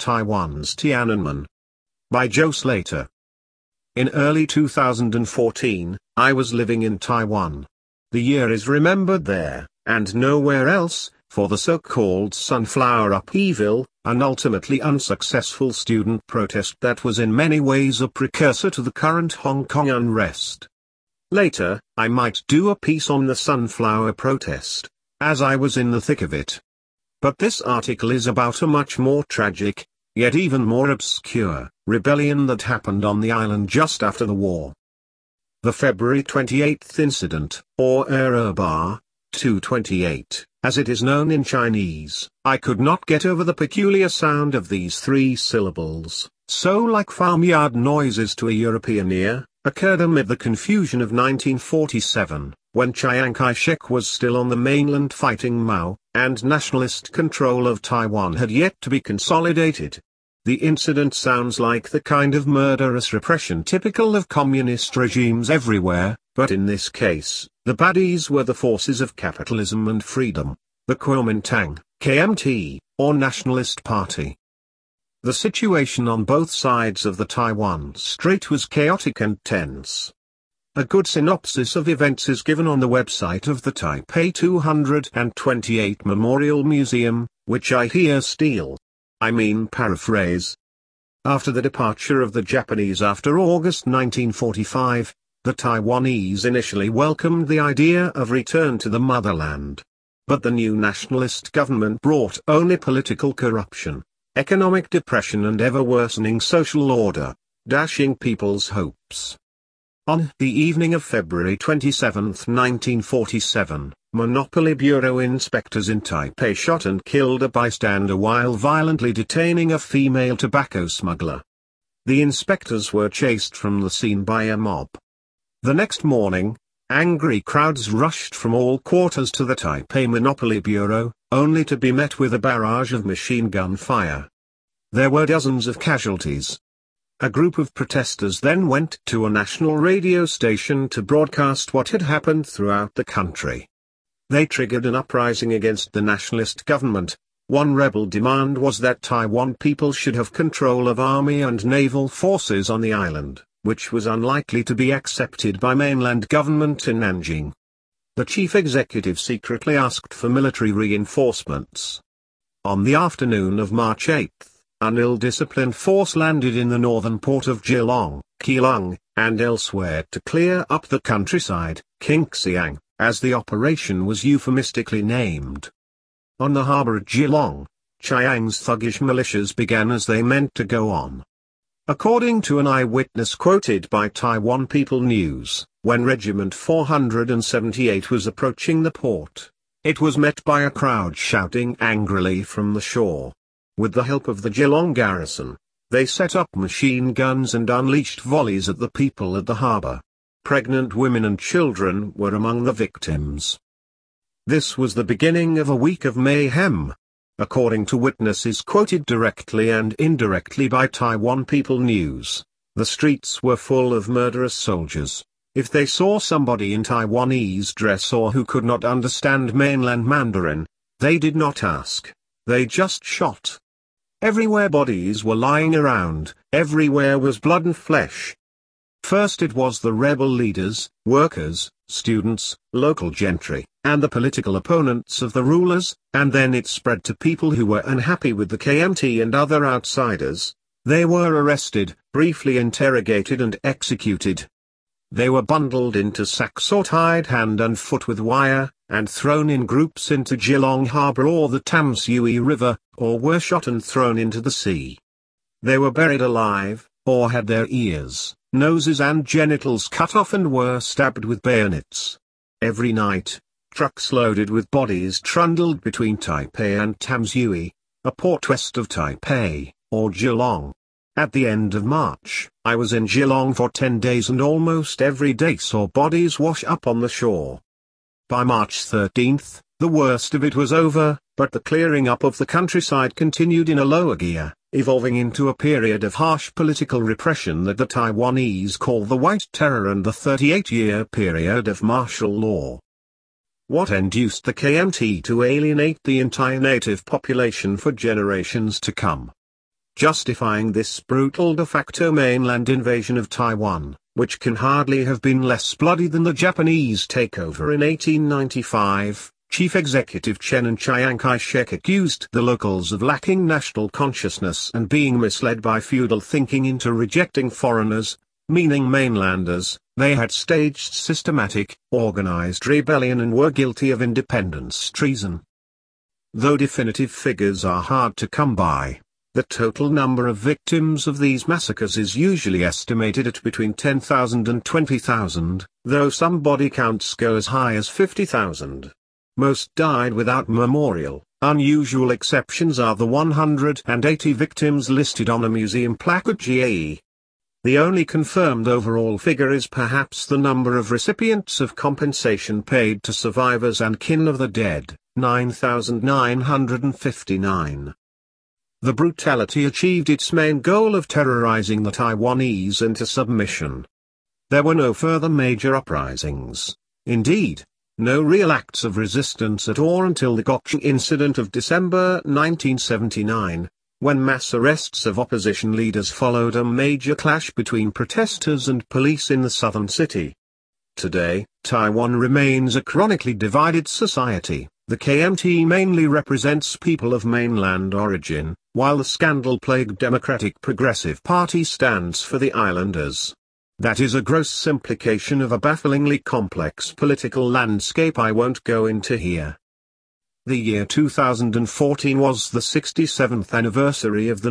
Taiwan's Tiananmen. By Joe Slater. In early 2014, I was living in Taiwan. The year is remembered there, and nowhere else, for the so-called Sunflower Upheaval, an ultimately unsuccessful student protest that was in many ways a precursor to the current Hong Kong unrest. Later, I might do a piece on the Sunflower protest, as I was in the thick of it. But this article is about a much more tragic, yet even more obscure, rebellion that happened on the island just after the war. The February 28th incident, or Bar 228, as it is known in Chinese. I could not get over the peculiar sound of these three syllables, so like farmyard noises to a European ear, occurred amid the confusion of 1947, when Chiang Kai-shek was still on the mainland fighting Mao, and nationalist control of Taiwan had yet to be consolidated. The incident sounds like the kind of murderous repression typical of communist regimes everywhere, but in this case, the baddies were the forces of capitalism and freedom, the Kuomintang, KMT, or Nationalist Party. The situation on both sides of the Taiwan Strait was chaotic and tense. A good synopsis of events is given on the website of the Taipei 228 Memorial Museum, which I here paraphrase. After the departure of the Japanese after August 1945, the Taiwanese initially welcomed the idea of return to the motherland. But the new nationalist government brought only political corruption, economic depression and ever-worsening social order, dashing people's hopes. On the evening of February 27, 1947, Monopoly Bureau inspectors in Taipei shot and killed a bystander while violently detaining a female tobacco smuggler. The inspectors were chased from the scene by a mob. The next morning, angry crowds rushed from all quarters to the Taipei Monopoly Bureau, only to be met with a barrage of machine gun fire. There were dozens of casualties. A group of protesters then went to a national radio station to broadcast what had happened throughout the country. They triggered an uprising against the nationalist government. One rebel demand was that Taiwan people should have control of army and naval forces on the island, which was unlikely to be accepted by mainland government in Nanjing. The chief executive secretly asked for military reinforcements. On the afternoon of March 8, an ill-disciplined force landed in the northern port of Geelong, Keelung, and elsewhere to clear up the countryside, Qingxiang, as the operation was euphemistically named. On the harbour at Geelong, Chiang's thuggish militias began as they meant to go on. According to an eyewitness quoted by Taiwan People News, when Regiment 478 was approaching the port, it was met by a crowd shouting angrily from the shore. With the help of the Geelong garrison, they set up machine guns and unleashed volleys at the people at the harbour. Pregnant women and children were among the victims. This was the beginning of a week of mayhem. According to witnesses quoted directly and indirectly by Taiwan People News, the streets were full of murderous soldiers. If they saw somebody in Taiwanese dress or who could not understand mainland Mandarin, they did not ask, they just shot. Everywhere bodies were lying around, everywhere was blood and flesh. First it was the rebel leaders, workers, students, local gentry, and the political opponents of the rulers, and then it spread to people who were unhappy with the KMT and other outsiders. They were arrested, briefly interrogated and executed. They were bundled into sacks or tied hand and foot with wire, and thrown in groups into Geelong Harbour or the Tam Sui River, or were shot and thrown into the sea. They were buried alive, or had their ears, noses and genitals cut off and were stabbed with bayonets. Every night, trucks loaded with bodies trundled between Taipei and Tam Sui, a port west of Taipei, or Geelong. At the end of March, I was in Geelong for 10 days and almost every day saw bodies wash up on the shore. By March 13, the worst of it was over, but the clearing up of the countryside continued in a lower gear, evolving into a period of harsh political repression that the Taiwanese call the White Terror and the 38-year period of martial law. What induced the KMT to alienate the entire native population for generations to come? justifying this brutal de facto mainland invasion of Taiwan, which can hardly have been less bloody than the Japanese takeover in 1895. Chief Executive Chen Chiang Kai-shek accused the locals of lacking national consciousness and being misled by feudal thinking into rejecting foreigners, meaning mainlanders. They had staged systematic, organized rebellion and were guilty of independence treason. Though definitive figures are hard to come by, the total number of victims of these massacres is usually estimated at between 10,000 and 20,000, though some body counts go as high as 50,000. Most died without memorial. Unusual exceptions are the 180 victims listed on a museum plaque at GAE. The only confirmed overall figure is perhaps the number of recipients of compensation paid to survivors and kin of the dead, 9,959. The brutality achieved its main goal of terrorizing the Taiwanese into submission. There were no further major uprisings. Indeed, no real acts of resistance at all until the Gokchi incident of December 1979, when mass arrests of opposition leaders followed a major clash between protesters and police in the southern city. Today, Taiwan remains a chronically divided society. The KMT mainly represents people of mainland origin, while the scandal-plagued Democratic Progressive Party stands for the islanders. That is a gross simplification of a bafflingly complex political landscape I won't go into here. The year 2014 was the 67th anniversary of the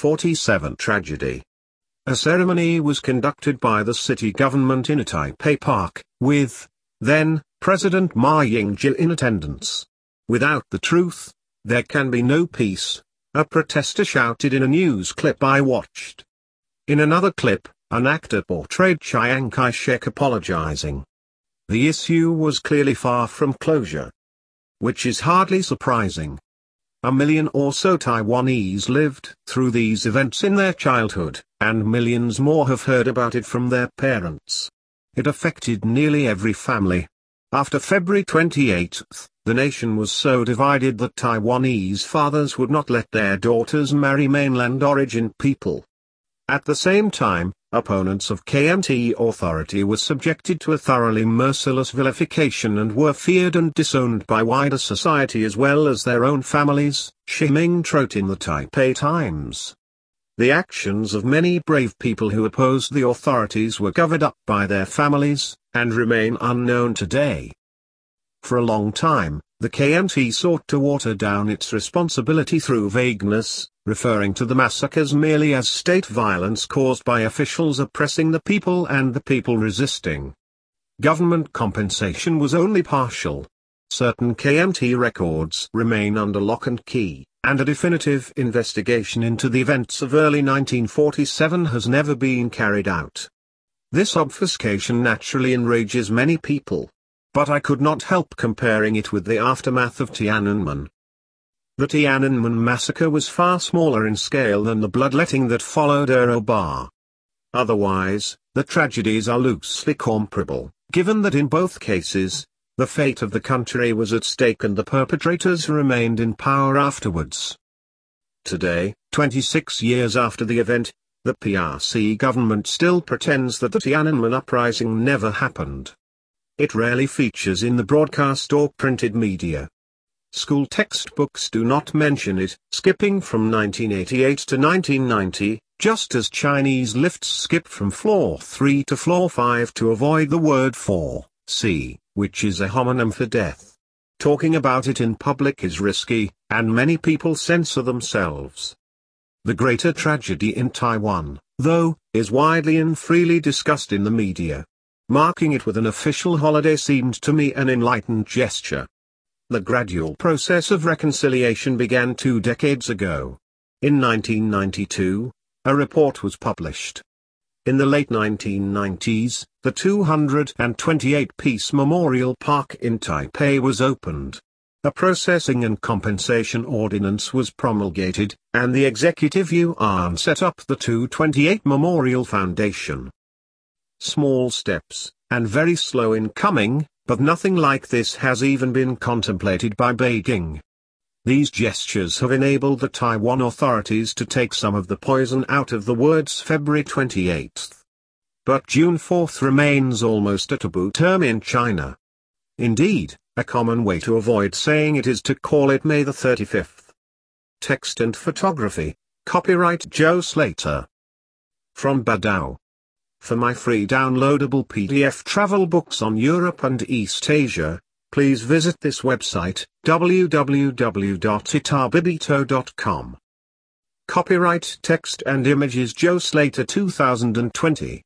1947 tragedy. A ceremony was conducted by the city government in a Taipei park, with, then, President Ma Ying-jeou in attendance. "Without the truth, there can be no peace," a protester shouted in a news clip I watched. In another clip, an actor portrayed Chiang Kai-shek apologizing. The issue was clearly far from closure. Which is hardly surprising. 1 million or so Taiwanese lived through these events in their childhood, and millions more have heard about it from their parents. It affected nearly every family. After February 28, the nation was so divided that Taiwanese fathers would not let their daughters marry mainland origin people. At the same time, opponents of KMT authority were subjected to a thoroughly merciless vilification and were feared and disowned by wider society as well as their own families, Shi Ming wrote in the Taipei Times. The actions of many brave people who opposed the authorities were covered up by their families, and remain unknown today. For a long time, the KMT sought to water down its responsibility through vagueness, referring to the massacres merely as state violence caused by officials oppressing the people and the people resisting. Government compensation was only partial. Certain KMT records remain under lock and key, and a definitive investigation into the events of early 1947 has never been carried out. This obfuscation naturally enrages many people. But I could not help comparing it with the aftermath of Tiananmen. The Tiananmen massacre was far smaller in scale than the bloodletting that followed Bar. Otherwise, the tragedies are loosely comparable, given that in both cases, the fate of the country was at stake and the perpetrators remained in power afterwards. Today, 26 years after the event, the PRC government still pretends that the Tiananmen uprising never happened. It rarely features in the broadcast or printed media. School textbooks do not mention it, skipping from 1988 to 1990, just as Chinese lifts skip from floor 3 to floor 5 to avoid the word 4C, which is a homonym for death. Talking about it in public is risky, and many people censor themselves. The greater tragedy in Taiwan, though, is widely and freely discussed in the media. Marking it with an official holiday seemed to me an enlightened gesture. The gradual process of reconciliation began 2 decades ago. In 1992, a report was published. In the late 1990s, the 228 Peace Memorial Park in Taipei was opened. A processing and compensation ordinance was promulgated, and the Executive Yuan set up the 228 Memorial Foundation. Small steps, and very slow in coming, but nothing like this has even been contemplated by Beijing. These gestures have enabled the Taiwan authorities to take some of the poison out of the words February 28. But June 4 remains almost a taboo term in China. Indeed, a common way to avoid saying it is to call it May the 35th. Text and photography, copyright Joe Slater. From Badao. For my free downloadable PDF travel books on Europe and East Asia, please visit this website, www.itabibito.com. Copyright text and images Joe Slater 2020.